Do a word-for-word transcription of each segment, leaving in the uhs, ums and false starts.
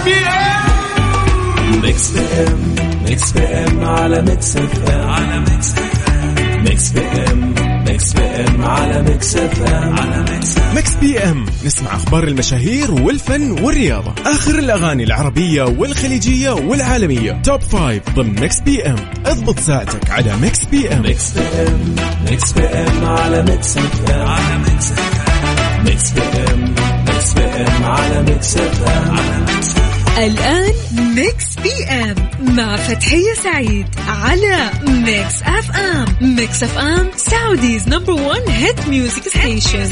بي ام. ميكس بي ام ميكس بي ام على ميكس اف ام على ميكس اف ام ميكس بي ام ميكس بي ام على ميكس اف ام على ميكس ميكس بي ام. نسمع اخبار المشاهير والفن والرياضة، اخر الاغاني العربية والخليجية والعالمية، توب فايف ضمن ميكس بي ام. اضبط ساعتك على ميكس بي ام. ميكس بي ام ميكس بي ام على ميكس اف ام على ميكس اف ام ميكس بي ام ميكس بي ام على ميكس اف ام على ميكس. الآن ميكس بي ام مع فتحية سعيد على ميكس اف ام. ميكس اف ام سعوديز نمبر وان هيت ميوزك ستيشن.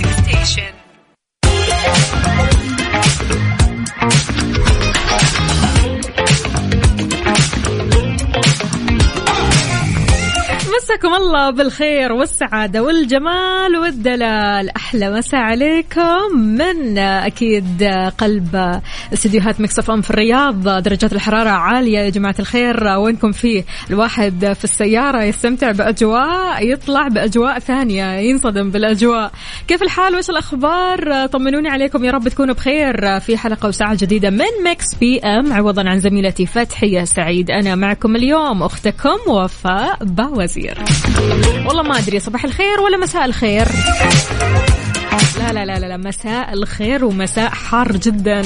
مساكم الله بالخير والسعادة والجمال والدلال. أحلى مساء عليكم من أكيد قلب استديوهات ميكس اف ام في الرياض. درجات الحرارة عالية يا جماعة الخير، وينكم فيه؟ الواحد في السيارة يستمتع بأجواء، يطلع بأجواء ثانية، ينصدم بالأجواء. كيف الحال وإيش الأخبار؟ طمنوني عليكم، يا رب تكونوا بخير. في حلقة وساعة جديدة من ميكس بي ام عوضا عن زميلتي فتحية سعيد. أنا معكم اليوم أختكم وفاء باوزير. والله ما أدري صباح الخير ولا مساء الخير. لا لا لا لا مساء الخير، ومساء حار جدا.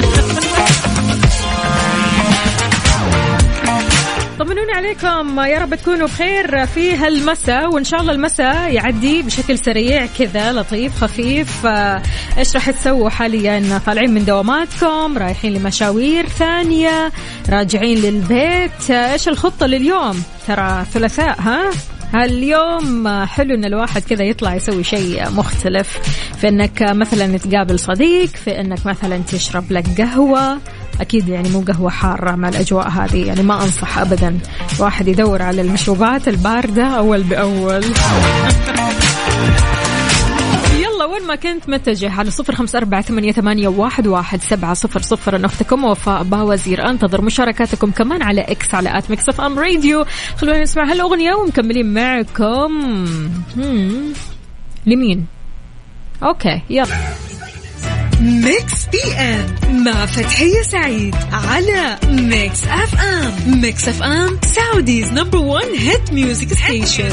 طمنوني عليكم، يا رب تكونوا بخير في هالمساء، وإن شاء الله المساء يعدي بشكل سريع كذا لطيف خفيف. إيش راح تسووا حاليا؟ طالعين من دواماتكم، رايحين لمشاوير ثانية، راجعين للبيت؟ إيش الخطة لليوم؟ ترى ثلاثاء، ها هاليوم حلو ان الواحد كذا يطلع يسوي شيء مختلف، في انك مثلا تقابل صديق، في انك مثلا تشرب لك قهوة. اكيد يعني مو قهوة حارة مع الاجواء هذه، يعني ما انصح ابدا واحد يدور على المشروبات الباردة اول باول. يلا وين ما كنت متجه على صفر خمسة أربعة ثمانية ثمانية واحد واحد سبعة صفر صفر. أنا أختكم وفاء باوزير، أنتظر مشاركاتكم كمان على إكس على آت ميكس أف أم راديو. خلونا نسمع هالأغنية ومكملين معكم. هم. لمين؟ أوكي يلا. ميكس بي ام مع فتحية سعيد على ميكس اف ام. ميكس اف ام سعوديز نمبر وان هيت ميوزك ستيشن.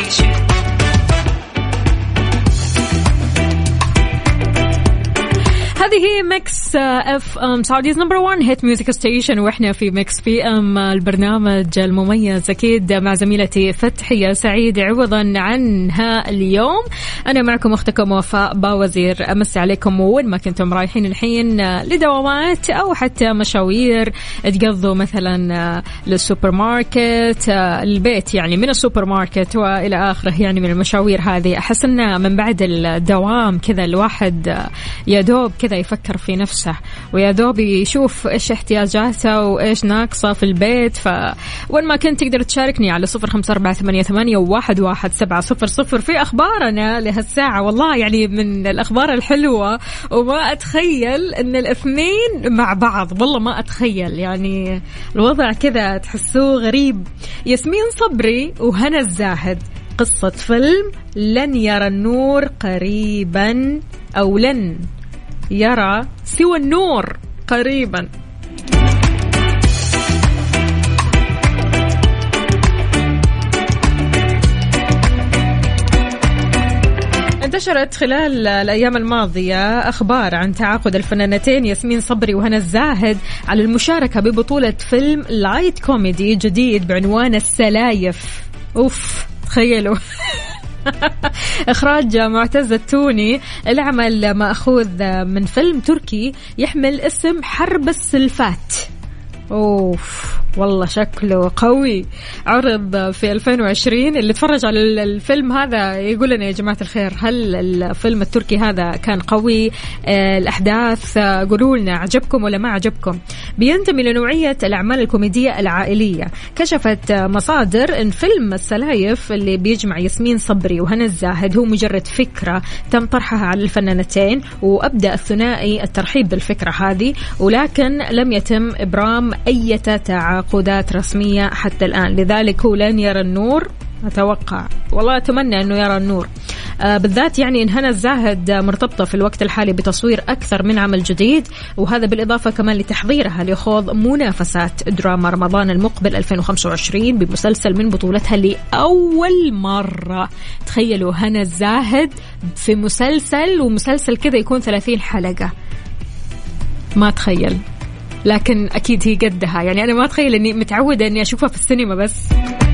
هذه هي ميكس اف ام سعوديز نمبر وان هيت ميوزك ستيشن، واحنا في ميكس بي ام البرنامج المميز اكيد مع زميلتي فتحية سعيد عوضا عنها اليوم. انا معكم اختكم وفاء باوزير. امسي عليكم وين ما كنتم رايحين الحين لدوامات او حتى مشاوير، تقضوا مثلا للسوبر ماركت، البيت يعني من السوبر ماركت والى اخره، يعني من المشاوير هذه. احس ان من بعد الدوام كذا الواحد يا دوب كذا يفكر في نفسه، ويا دوب يشوف إيش احتياجاته وإيش ناقصه في البيت. فوين ما كنت تقدر تشاركني على صفر خمسة أربعة ثمانية ثمانية واحد واحد سبعة صفر صفر في أخبارنا لهالساعة. والله يعني من الأخبار الحلوة، وما أتخيل أن الاثنين مع بعض، والله ما أتخيل، يعني الوضع كذا تحسوه غريب. ياسمين صبري وهنا الزاهد، قصة فيلم لن يرى النور قريبا، أو لن يرى سوى النور قريبا. انتشرت خلال الأيام الماضية أخبار عن تعاقد الفنانتين ياسمين صبري وهنا الزاهد على المشاركة ببطولة فيلم لايت كوميدي جديد بعنوان السلايف. أوف تخيلوا. إخراج معتز التوني. العمل مأخوذ من فيلم تركي يحمل اسم حرب السلفات. أوف والله شكله قوي. عرض في ألفين وعشرين. اللي تفرج على الفيلم هذا يقول لنا يا جماعة الخير، هل الفيلم التركي هذا كان قوي؟ الأحداث قولوا لنا عجبكم ولا ما عجبكم. بينتمي لنوعية الأعمال الكوميدية العائلية. كشفت مصادر إن فيلم السلايف اللي بيجمع ياسمين صبري وهنا الزاهد هو مجرد فكرة تم طرحها على الفنانتين، وأبدأ الثنائي الترحيب بالفكرة هذه، ولكن لم يتم إبرام أي تعاقدات رسمية حتى الآن. لذلك هو لن يرى النور أتوقع والله أتمنى أنه يرى النور. آه بالذات يعني إن هنا الزاهد مرتبطة في الوقت الحالي بتصوير أكثر من عمل جديد، وهذا بالإضافة كمان لتحضيرها لخوض منافسات دراما رمضان المقبل ألفين وخمسة وعشرين بمسلسل من بطولتها لأول مرة. تخيلوا هنا الزاهد في مسلسل، ومسلسل كذا يكون ثلاثين حلقة، ما تخيل، لكن أكيد هي قدها. يعني أنا ما أتخيل أني متعودة أني أشوفها في السينما بس.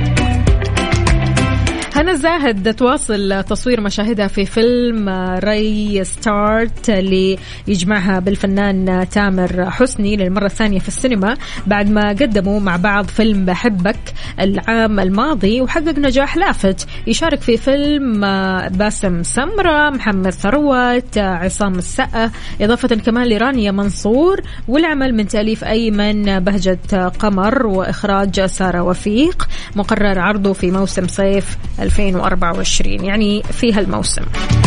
هنا الزاهد تواصل تصوير مشاهدها في فيلم ري ستارت اللي يجمعها بالفنان تامر حسني للمرة الثانية في السينما بعد ما قدموا مع بعض فيلم بحبك العام الماضي وحقق نجاح لافت. يشارك في فيلم باسم سمرة، محمد ثروت، عصام السقا، إضافة كمان لرانيا منصور، والعمل من تأليف أيمن بهجة قمر وإخراج سارة وفيق. مقرر عرضه في موسم صيف ألفين وأربعة وعشرين، يعني في هالموسم.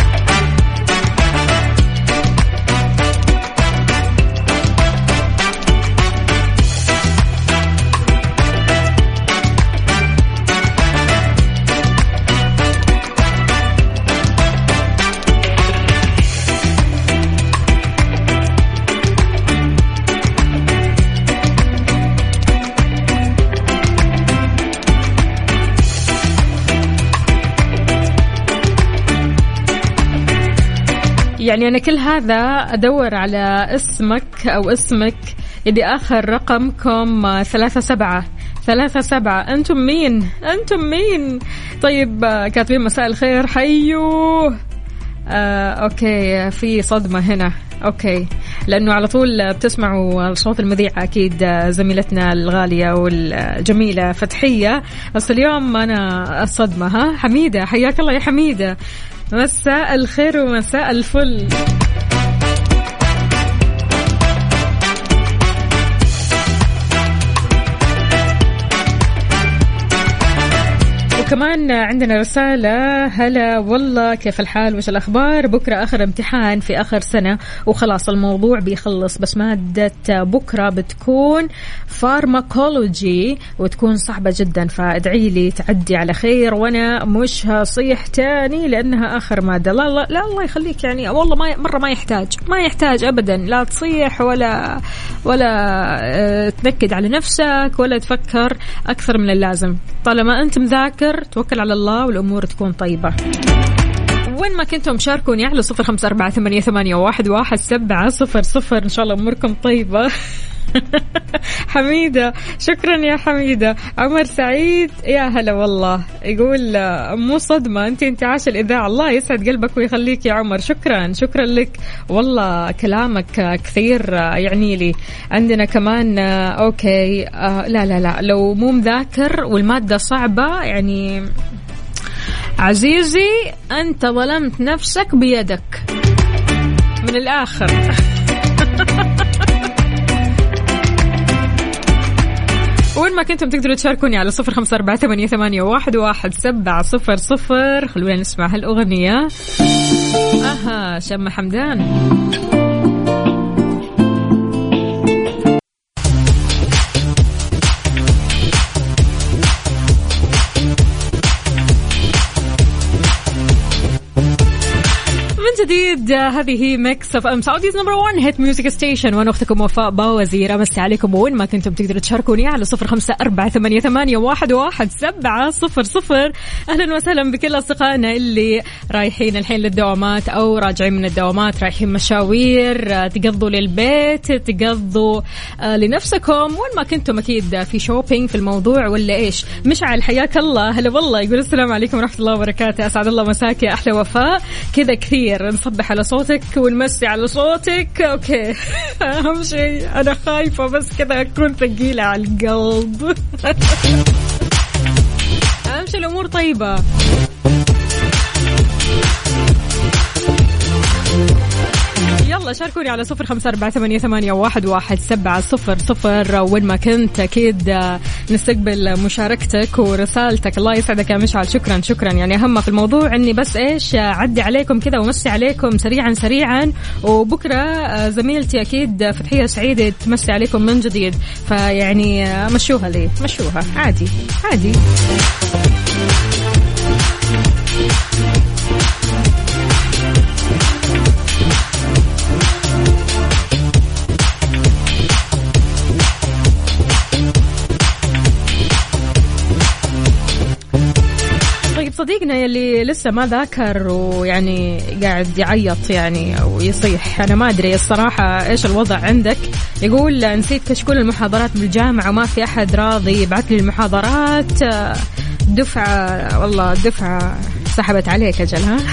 يعني أنا كل هذا أدور على اسمك أو اسمك اللي آخر رقمكم ثلاثة سبعة ثلاثة سبعة. أنتم مين؟ أنتم مين؟ طيب كاتبين مساء الخير حيو. آه، أوكي في صدمة هنا. أوكي لأنه على طول بتسمعوا صوت المذيعة أكيد زميلتنا الغالية والجميلة فتحية، بس اليوم أنا الصدمة. ها حميدة، حياك الله يا حميدة، مساء الخير ومساء الفل. وكمان عندنا رسالة، هلا والله كيف الحال وش الأخبار؟ بكرة آخر امتحان في آخر سنة وخلاص الموضوع بيخلص، بس مادة بكرة بتكون فارماكولوجي وتكون صعبة جدا، فادعي لي تعدي على خير وأنا مش هصيح تاني لأنها آخر مادة. لا لا لا الله يخليك، يعني والله ما مرة ما يحتاج ما يحتاج أبدا، لا تصيح ولا ولا اه تنكد على نفسك ولا تفكر أكثر من اللازم. طالما أنت مذاكر توكل على الله والأمور تكون طيبة. وين ما كنتم شاركوني على صفر خمسة أربعة ثمانية ثمانية واحد واحد سبعة صفر صفر، إن شاء الله أموركم طيبة. حميدة شكرا يا حميدة. عمر سعيد يا هلا والله، يقول مو صدمة أنت أنت عاش الإذاعة، الله يسعد قلبك ويخليك يا عمر. شكرا شكرا لك والله، كلامك كثير يعني لي. عندنا كمان أوكي آه لا لا لا لو مو مذاكر والمادة صعبة يعني عزيزي أنت ظلمت نفسك بيدك من الآخر. وين ما كنتم تقدروا تشاركوني على صفر خمسة أربعة ثمانية ثمانية واحد واحد سبعة صفر صفر. خلونا نسمع هالأغنية. أها شم حمدان. جديد هذه هي ميكس اف ام سعوديز نمبر واحد هيت ميوزك ستيشن، وانا اختكم وفاء باوزير. امسي عليكم وين ما كنتم تقدروا تشاركوني على صفر خمسة أربعة ثمانية ثمانية واحد واحد سبعة صفر صفر. اهلا وسهلا بكل اصدقائنا اللي رايحين الحين للدوامات او راجعين من الدوامات، رايحين مشاوير، تقضوا للبيت، تقضوا لنفسكم، وين ما كنتم اكيد في شوبينج في الموضوع ولا ايش. مشعل حياك الله، هلا والله، يقول السلام عليكم ورحمه الله وبركاته. اسعد الله مساك يا احلى وفاء، كذا كثير نصبح على صوتك ونمسي على صوتك. اوكي اهم شيء انا خايفه بس كذا اكون ثقيله على القلب. اهم شيء الامور طيبه. يلا شاركوني على صفر خمسة أربعة ثمانية ثمانية واحد واحد سبعة صفر صفر. وين ما كنت أكيد نستقبل مشاركتك ورسالتك. الله يسعدك يا مشعل، شكرا شكرا. يعني أهم في الموضوع أني بس إيش عدي عليكم كذا ومسي عليكم سريعا سريعا، وبكرة زميلتي أكيد فتحية سعيدة تمسي عليكم من جديد، فيعني مشوها لي مشوها عادي عادي. صديقنا يلي لسه ما ذاكر ويعني قاعد يعيط يعني ويصيح، أنا ما أدري الصراحة إيش الوضع عندك. يقول نسيت كشكول المحاضرات بالجامعة وما في أحد راضي يبعث لي المحاضرات. دفعة والله دفعة سحبت عليك أجل. ها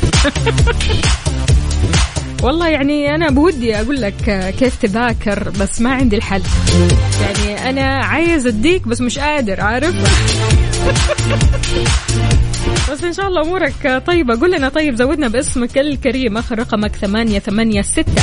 والله يعني أنا بودي أقول لك كيف تذاكر بس ما عندي الحل. يعني أنا عايز أديك بس مش قادر، عارف. بس إن شاء الله أمورك طيبة. قول لنا طيب، زودنا باسمك الكريم، آخر رقمك ثمانية ثمانية ستة.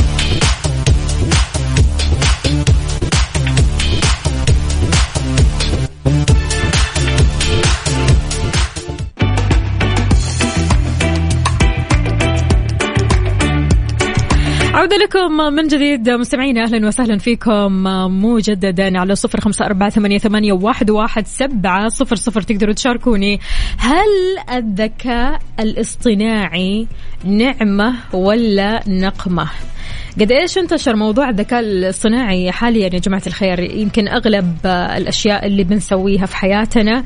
عودة لكم من جديد مستمعينا، أهلا وسهلا فيكم مجددا على صفر خمسة أربعة ثمانية ثمانية واحد واحد سبعة صفر صفر. تقدروا تشاركوني، هل الذكاء الاصطناعي نعمة ولا نقمة؟ قد إيش انتشر موضوع الذكاء الاصطناعي حاليا يا جماعة الخير؟ يمكن أغلب الأشياء اللي بنسويها في حياتنا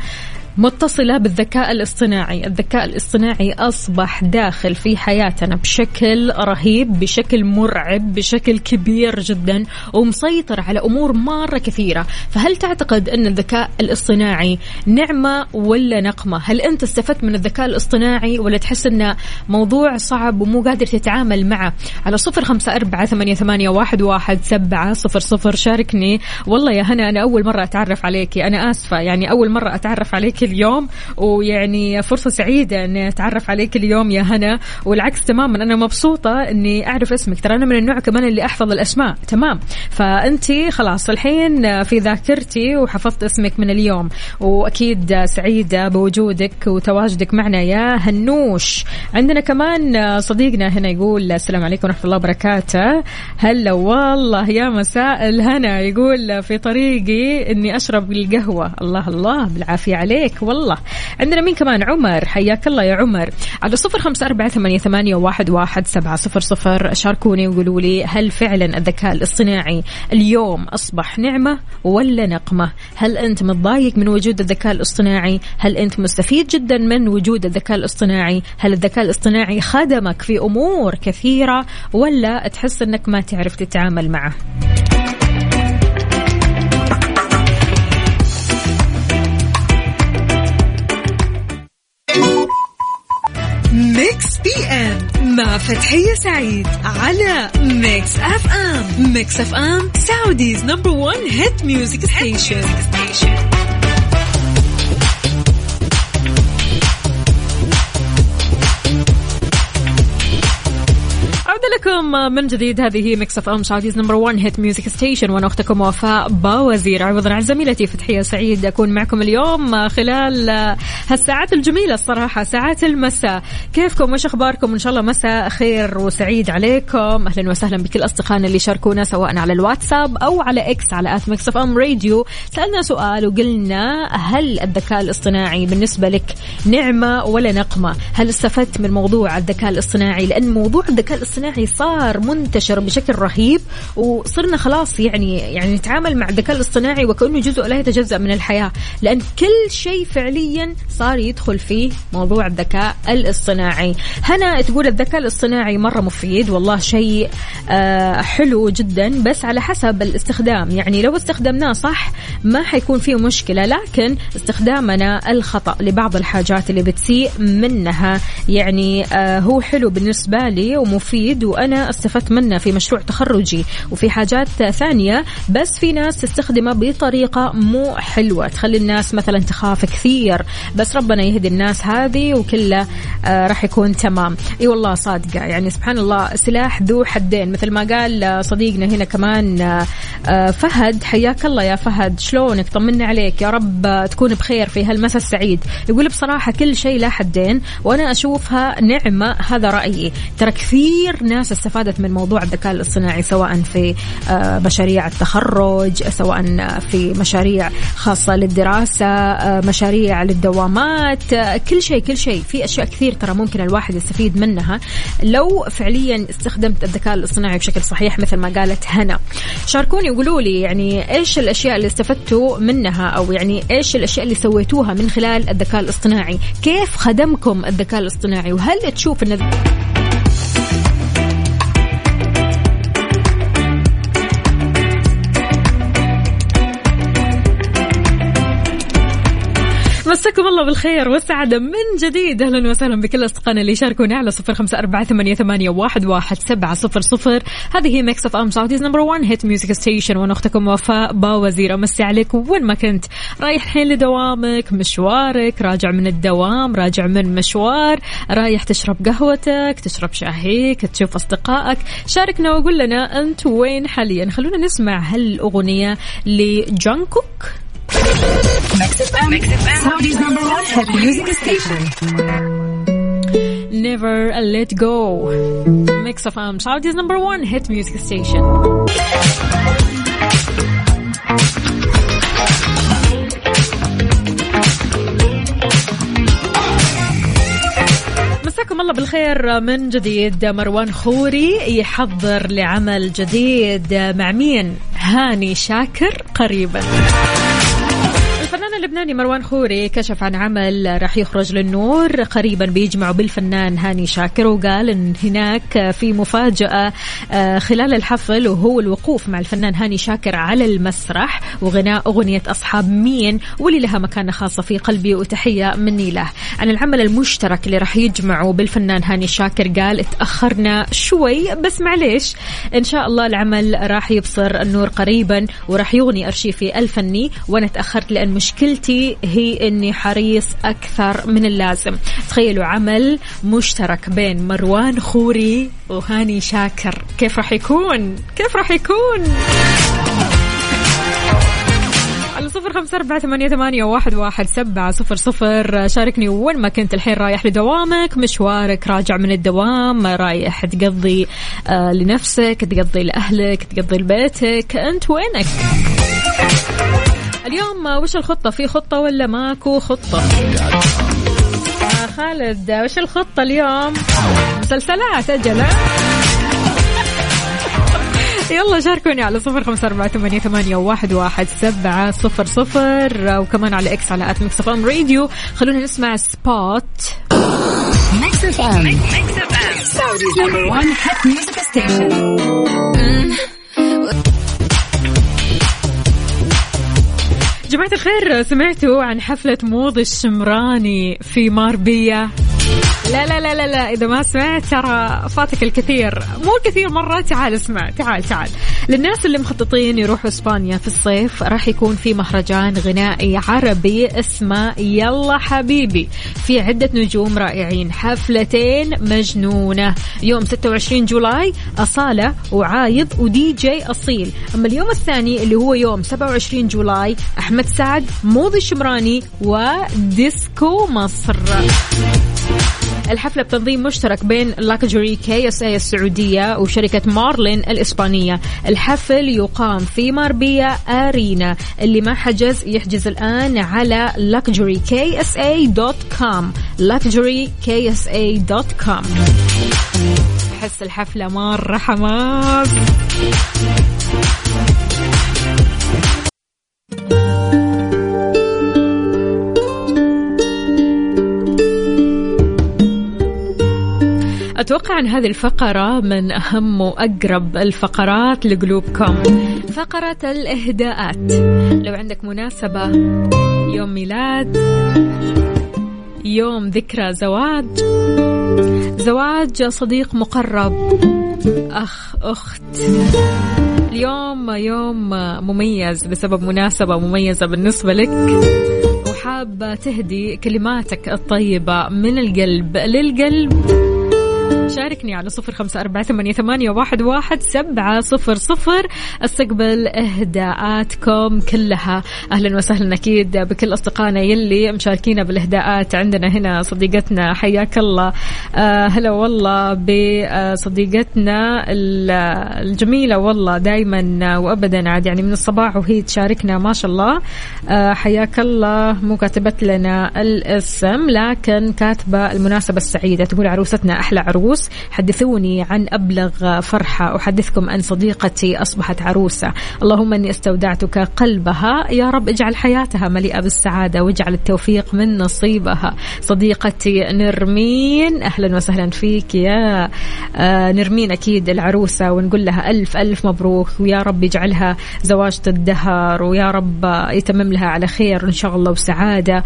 متصلة بالذكاء الاصطناعي. الذكاء الاصطناعي أصبح داخل في حياتنا بشكل رهيب، بشكل مرعب، بشكل كبير جدا، ومسيطر على أمور مرة كثيرة. فهل تعتقد أن الذكاء الاصطناعي نعمة ولا نقمة؟ هل أنت استفدت من الذكاء الاصطناعي ولا تحس أنه موضوع صعب ومو قادر تتعامل معه؟ على صفر خمسة أربعة ثمانية ثمانية واحد واحد سبعة صفر صفر شاركني. والله يا هنا أنا أول مرة أتعرف عليكي، أنا آسفة يعني أول مرة أتعرف عليكي اليوم، ويعني فرصة سعيدة أني أتعرف عليك اليوم يا هنا. والعكس تماما، أنا مبسوطة أني أعرف اسمك. ترى أنا من النوع كمان اللي أحفظ الأسماء، تمام؟ فأنتي خلاص الحين في ذاكرتي وحفظت اسمك من اليوم، وأكيد سعيدة بوجودك وتواجدك معنا يا هنوش. عندنا كمان صديقنا هنا يقول السلام عليكم ورحمة الله وبركاته. هلا والله يا مساء الهنا. يقول في طريقي أني أشرب القهوة. الله الله بالعافية عليك والله. عندنا مين كمان؟ عمر، حياك الله يا عمر. على صفر خمسة أربعة ثمانية ثمانية واحد واحد سبعة صفر صفر شاركوني وقولوا لي، هل فعلا الذكاء الاصطناعي اليوم أصبح نعمة ولا نقمة؟ هل أنت متضايق من وجود الذكاء الاصطناعي؟ هل أنت مستفيد جدا من وجود الذكاء الاصطناعي؟ هل الذكاء الاصطناعي خدمك في أمور كثيرة ولا تحس أنك ما تعرف تتعامل معه؟ ميكس بي ام مع فتحية سعيد على ميكس اف ام. ميكس اف ام سعوديز نمبر وان هيت ميوزك ستيشن. لكم من جديد، هذه هي ميكس اف ام سعوديز نمبر وان هيت ميوزك ستيشن، وانا اختكم وفاء باوزير. عوضا عن زميلتي فتحية سعيد اكون معكم اليوم خلال هالساعات الجميله الصراحه، ساعات المساء. كيفكم وش اخباركم؟ ان شاء الله مساء خير وسعيد عليكم. اهلا وسهلا بكل اصدقائنا اللي شاركونا سواء على الواتساب او على اكس على ات ميكس اف ام راديو. سالنا سؤال وقلنا، هل الذكاء الاصطناعي بالنسبه لك نعمه ولا نقمه؟ هل استفدت من موضوع الذكاء الاصطناعي؟ لان موضوع الذكاء الاصطناعي صار منتشر بشكل رهيب، وصرنا خلاص يعني يعني نتعامل مع الذكاء الاصطناعي وكأنه جزء لا يتجزأ من الحياة، لأن كل شيء فعليا صار يدخل فيه موضوع الذكاء الاصطناعي. هنا تقول الذكاء الاصطناعي مرة مفيد، والله شيء آه حلو جدا، بس على حسب الاستخدام. يعني لو استخدمناه صح ما حيكون فيه مشكلة، لكن استخدامنا الخطأ لبعض الحاجات اللي بتسيء منها يعني آه هو حلو بالنسبة لي ومفيد، وأنا استفدت منه في مشروع تخرجي وفي حاجات ثانية، بس في ناس تستخدمه بطريقة مو حلوة تخلي الناس مثلا تخاف كثير. بس ربنا يهدي الناس هذه وكله آه راح يكون تمام. اي والله صادقة، يعني سبحان الله سلاح ذو حدين مثل ما قال صديقنا هنا كمان آه فهد. حياك الله يا فهد، شلونك؟ طمنا عليك، يا رب تكون بخير في هالمساء السعيد. يقول بصراحة كل شيء له حدين وأنا أشوفها نعمة، هذا رأيي. ترى كثير ناس استفادت من موضوع الذكاء الاصطناعي سواء في مشاريع التخرج، سواء في مشاريع خاصة للدراسة، مشاريع للدوامات، كل شيء كل شيء في أشياء كثير ترى ممكن الواحد يستفيد منها لو فعليا استخدمت الذكاء الاصطناعي بشكل صحيح مثل ما قالت هنا. شاركوني وقولوا لي يعني إيش الأشياء اللي استفدتوا منها، أو يعني إيش الأشياء اللي سويتوها من خلال الذكاء الاصطناعي، كيف خدمكم الذكاء الاصطناعي، وهل تشوف أن مساكم الله بالخير والسعادة من جديد. أهلا وسهلا بكل أصدقائنا اللي يشاركونا على صفر خمسة أربعة ثمانية ثمانية واحد واحد سبعة صفر صفر. هذه ميكس أف أم سعوديز نمبر وان هيت ميوزك ستيشن، وأنا أختكم وفاء باوزير. أمسي عليك وين ما كنت، رايح الحين لدوامك، مشوارك، راجع من الدوام، راجع من مشوار، رايح تشرب قهوتك، تشرب شاهيك، تشوف أصدقائك. شاركنا وقول لنا أنت وين حاليا. خلونا نسمع هالأغنية لجانكوك. Mix F M, Saudi's number one hit music station. Never let go. Mix F M, Saudi's number one hit music station. مساكم الله بالخير من جديد. مروان خوري يحضر لعمل جديد مع مين؟ هاني شاكر قريبا. الفنان اللبناني مروان خوري كشف عن عمل راح يخرج للنور قريبا بيجمعه بالفنان هاني شاكر، وقال ان هناك في مفاجأة خلال الحفل، وهو الوقوف مع الفنان هاني شاكر على المسرح وغناء أغنية أصحاب مين واللي لها مكانة خاصة في قلبي، وتحية مني له. عن العمل المشترك اللي راح يجمعه بالفنان هاني شاكر قال اتأخرنا شوي بس معليش، إن شاء الله العمل راح يبصر النور قريبا وراح يغني أرشيفي الفني، وأنا تأخرت لأن مشكلتي هي اني حريص اكثر من اللازم. تخيلوا عمل مشترك بين مروان خوري وهاني شاكر، كيف راح يكون؟ كيف راح يكون؟ على صفر خمسة أربعة ثمانية ثمانية واحد واحد سبعة صفر صفر. شاركني وين ما كنت الحين، رايح لدوامك، مشوارك، راجع من الدوام، رايح تقضي آه لنفسك، تقضي لأهلك، تقضي لبيتك، أنت وينك اليوم؟ وش الخطة؟ في خطة ولا ماكو خطة؟ آه خالد وش الخطة اليوم؟ مسلسلات أجل. يلا شاركوني على صفر خمسة أربعة ثمانية ثمانية واحد واحد سبعة صفر صفر، وكمان على إكس على آت ميكس أف أم راديو. خلونا نسمع سبوت. ميكس أف أم Saudi's number one hit music station. جماعة الخير، سمعتوا عن حفلة موضي الشمراني في ماربية؟ لا لا لا لا لا، إذا ما سمعت ترى فاتك الكثير، مو الكثير مرة. تعال اسمع، تعال تعال. للناس اللي مخططين يروحوا إسبانيا في الصيف، راح يكون في مهرجان غنائي عربي اسمه يلا حبيبي، في عدة نجوم رائعين، حفلتين مجنونة. يوم ستة وعشرين جولاي أصالة وعايض ودي جي أصيل، أما اليوم الثاني اللي هو يوم سبعة وعشرين جولاي أحمد سعد، موضي الشمراني، وديسكو مصر. الحفلة بتنظيم مشترك بين لاكجوري كي اس اي السعودية وشركة مارلين الإسبانية. الحفل يقام في ماربية أرينا، اللي ما حجز يحجز الآن على لاكجوري كي اس اي دوت كوم لاكجوري كي اس اي دوت كوم. حس الحفلة مرة حماس. أتوقع أن هذه الفقرة من أهم وأقرب الفقرات لقلوبكم، فقرة الإهداءات. لو عندك مناسبة، يوم ميلاد، يوم ذكرى زواج، زواج صديق مقرب، أخ أخت، اليوم يوم مميز بسبب مناسبة مميزة بالنسبة لك، وحابة تهدي كلماتك الطيبة من القلب للقلب، شاركني على صفر خمسة أربعة ثمانية ثمانية واحد واحد سبعة صفر صفر. استقبل إهداءاتكم كلها. أهلا وسهلا أكيد بكل أصدقائنا يلي مشاركين بالإهداءات. عندنا هنا صديقتنا حياك الله. آه هلا والله بصديقتنا الجميلة والله دايما وأبدا عاد يعني من الصباح وهي تشاركنا ما شاء الله. آه حياك الله. مو كاتبت لنا الاسم لكن كاتبة المناسبة السعيدة. تقول عروستنا أحلى عروس. حدثوني عن أبلغ فرحة. أحدثكم أن صديقتي أصبحت عروسة. اللهم أني استودعتك قلبها يا رب. اجعل حياتها مليئة بالسعادة واجعل التوفيق من نصيبها. صديقتي نرمين أهلا وسهلا فيك يا آه نرمين أكيد العروسة ونقول لها ألف ألف مبروك ويا رب يجعلها زواجة الدهر ويا رب يتمم لها على خير إن شاء الله وسعادة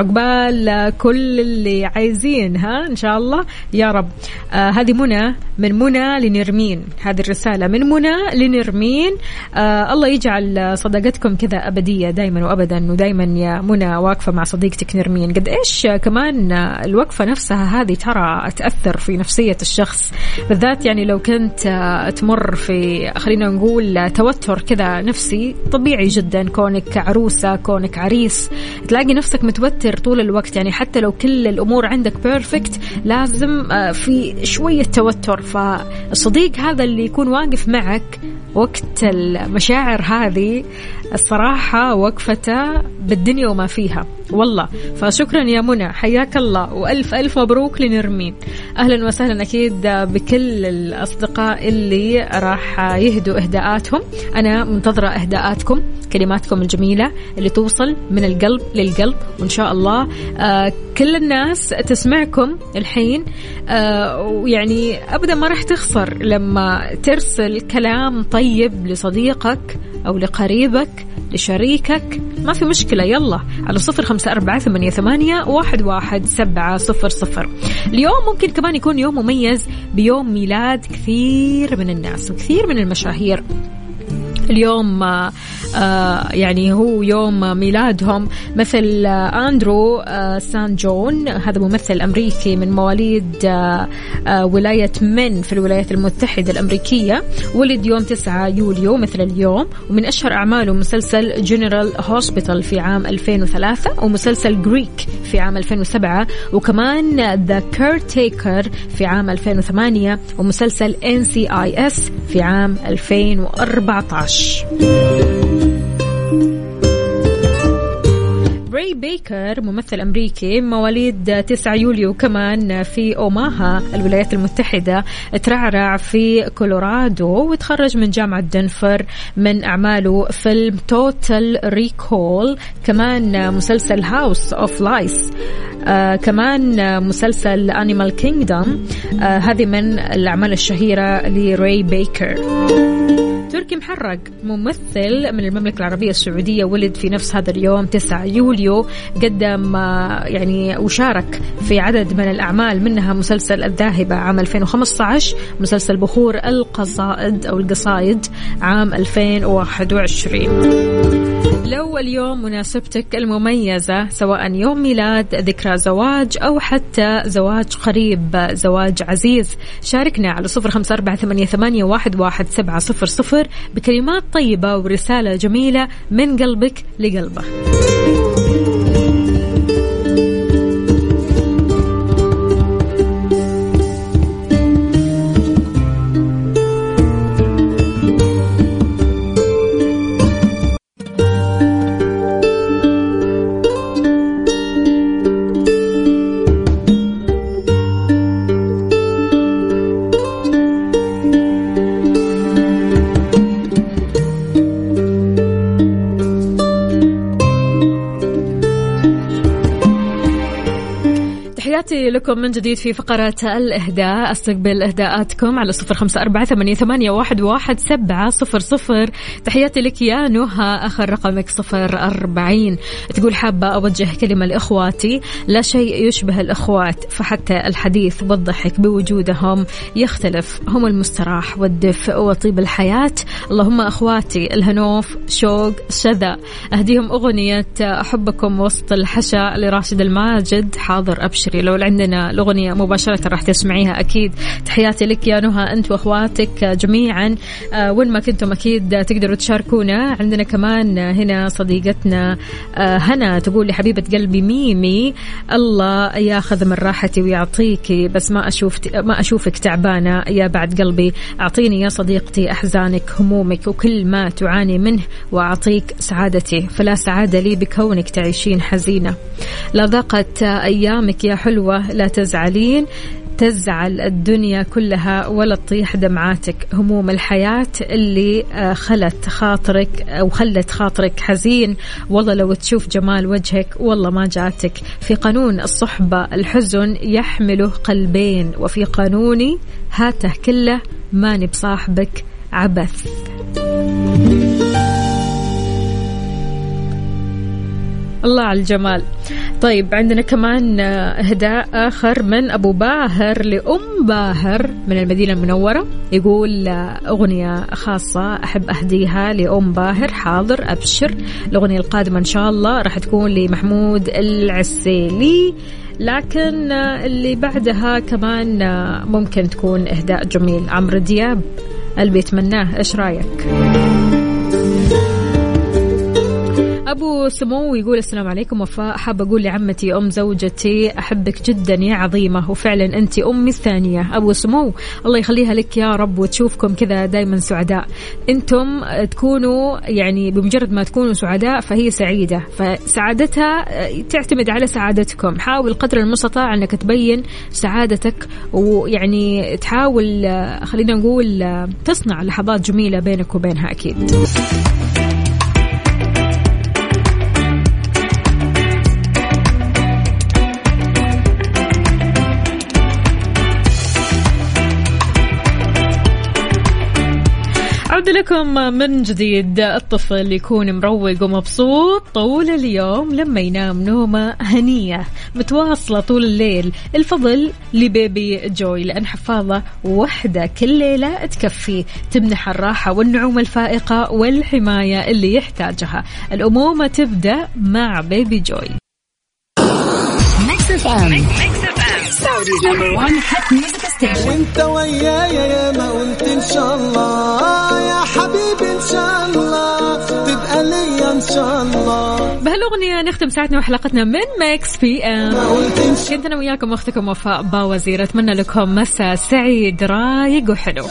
وعقبال كل اللي عايزينها إن شاء الله يا رب. آه هذه منى من منى لنرمين. هذه الرسالة من منى لنرمين. آه الله يجعل صداقتكم كذا أبدية دايما وأبدا ودايما يا منى واقفة مع صديقتك نرمين. قد إيش كمان الوقفة نفسها هذه ترى تأثر في نفسية الشخص بالذات. يعني لو كنت تمر في خلينا نقول توتر كذا نفسي طبيعي جدا كونك عروسة كونك عريس تلاقي نفسك متوتر طول الوقت. يعني حتى لو كل الأمور عندك بيرفكت لازم في شوية توتر. فالصديق هذا اللي يكون واقف معك وقت المشاعر هذه الصراحة وقفته بالدنيا وما فيها والله. فشكرا يا منى حياك الله وألف ألف مبروك لنرمين. أهلا وسهلا أكيد بكل الأصدقاء اللي راح يهدوا إهداءاتهم. أنا منتظرة إهداءاتكم كلماتكم الجميلة اللي توصل من القلب للقلب وإن شاء الله آه كل الناس تسمعكم الحين. آه ويعني أبدا ما راح تخسر لما ترسل كلام طيب لصديقك أو لقريبك لشريكك ما في مشكلة. يلا على صفر خمسة أربعة ثمانية ثمانية واحد واحد سبعة صفر صفر. اليوم ممكن كمان يكون يوم مميز بيوم ميلاد كثير من الناس وكثير من المشاهير. اليوم آه يعني هو يوم ميلادهم مثل آه أندرو آه سان جون. هذا ممثل أمريكي من مواليد آه آه ولاية من في الولايات المتحدة الأمريكية. ولد يوم تسعة يوليو مثل اليوم. ومن أشهر أعماله مسلسل جنرال هوسبيتال في عام ألفين وثلاثة ومسلسل جريك في عام ألفين وسبعة وكمان ذا كيرتيكر في عام ألفين وثمانية ومسلسل إن سي آي إس في عام ألفين وأربعة عشر. راي بيكر ممثل أمريكي مواليد تسعة يوليو كمان في أوماها الولايات المتحدة. ترعرع في كولورادو وتخرج من جامعة دنفر. من أعماله فيلم توتال ريكول كمان مسلسل هاوس أوف لايس آه كمان مسلسل أنيمال كينغدم. آه هذه من الأعمال الشهيرة لراي بيكر. تركي محرق ممثل من المملكة العربية السعودية ولد في نفس هذا اليوم تسعة يوليو. قدم يعني وشارك في عدد من الأعمال منها مسلسل الذاهبة عام ألفين وخمسة عشر مسلسل بخور القصائد أو القصائد عام ألفين وواحد وعشرين. لو اليوم مناسبتك المميزة سواء يوم ميلاد ذكرى زواج أو حتى زواج قريب زواج عزيز شاركنا على صفر خمسة أربعة ثمانية ثمانية واحد واحد سبعة صفر صفر بكلمات طيبة ورسالة جميلة من قلبك لقلبه. تحياتي لكم من جديد في فقرة الإهداء. استقبل إهداءاتكم على صفر خمسة أربعة ثمانية ثمانية واحد واحد سبعة صفر صفر. تحياتي لك يا نهى آخر رقمك صفر أربعين. تقول حابة أوجه كلمة لإخواتي لا شيء يشبه الإخوات فحتى الحديث والضحك بوجودهم يختلف هم المستراح والدفء وطيب الحياة. اللهم أخواتي الهنوف شوق شذا أهديهم أغنية أحبكم وسط الحشا لراشد الماجد. حاضر أبشري لو التفاعل. عندنا الأغنية مباشرة راح تسمعيها أكيد. تحياتي لك يا نهى أنت وأخواتك جميعا وين ما كنتم، أكيد تقدروا تشاركونا. عندنا كمان هنا صديقتنا هنا تقول لي حبيبة قلبي ميمي الله ياخذ من راحتي ويعطيكي، بس ما أشوف ما أشوفك تعبانة يا بعد قلبي. أعطيني يا صديقتي أحزانك همومك وكل ما تعاني منه وأعطيك سعادتي، فلا سعادة لي بكونك تعيشين حزينة. لا ضاقت أيامك يا حلوة لا تزعلين، تزعل الدنيا كلها ولا تطيح دمعاتك. هموم الحياة اللي خلت خاطرك أو خلت خاطرك حزين، والله لو تشوف جمال وجهك والله ما جاتك. في قانون الصحبة الحزن يحمله قلبين، وفي قانوني هاته كله ماني بصاحبك عبث. الله على الجمال. طيب عندنا كمان إهداء آخر من أبو باهر لأم باهر من المدينة المنورة، يقول أغنية خاصة أحب أهديها لأم باهر. حاضر أبشر، الأغنية القادمة إن شاء الله راح تكون لمحمود العسيلي، لكن اللي بعدها كمان ممكن تكون إهداء جميل عمرو دياب اللي بيتمناه. إيش رأيك؟ أبو سمو يقول السلام عليكم وفاء، حاب أقول لعمتي أم زوجتي أحبك جدا يا عظيمة، وفعلا أنت أمي الثانية. أبو سمو الله يخليها لك يا رب، وتشوفكم كذا دايما سعداء. أنتم تكونوا يعني بمجرد ما تكونوا سعداء فهي سعيدة، فسعادتها تعتمد على سعادتكم. حاول قدر المستطاع أنك تبين سعادتك، ويعني تحاول خلينا نقول تصنع لحظات جميلة بينك وبينها أكيد. عود لكم من جديد. الطفل يكون مروق ومبسوط طول اليوم لما ينام نومة هنية متواصلة طول الليل. الفضل لبيبي جوي، لأن حفاظة وحدة كل ليلة تكفيه، تمنح الراحة والنعومة الفائقة والحماية اللي يحتاجها. الأمومة تبدأ مع بيبي جوي. وانت ويايا يا ما قلت ان شاء الله يا حبيبي، ان شاء الله تبقى ليا ان شاء الله. بهالأغنية نختم ساعتنا وحلقتنا من ميكس بي ام. كنت انا وياكم اختكم وفاء باوزير، اتمنى لكم مساء سعيد رايق وحلو.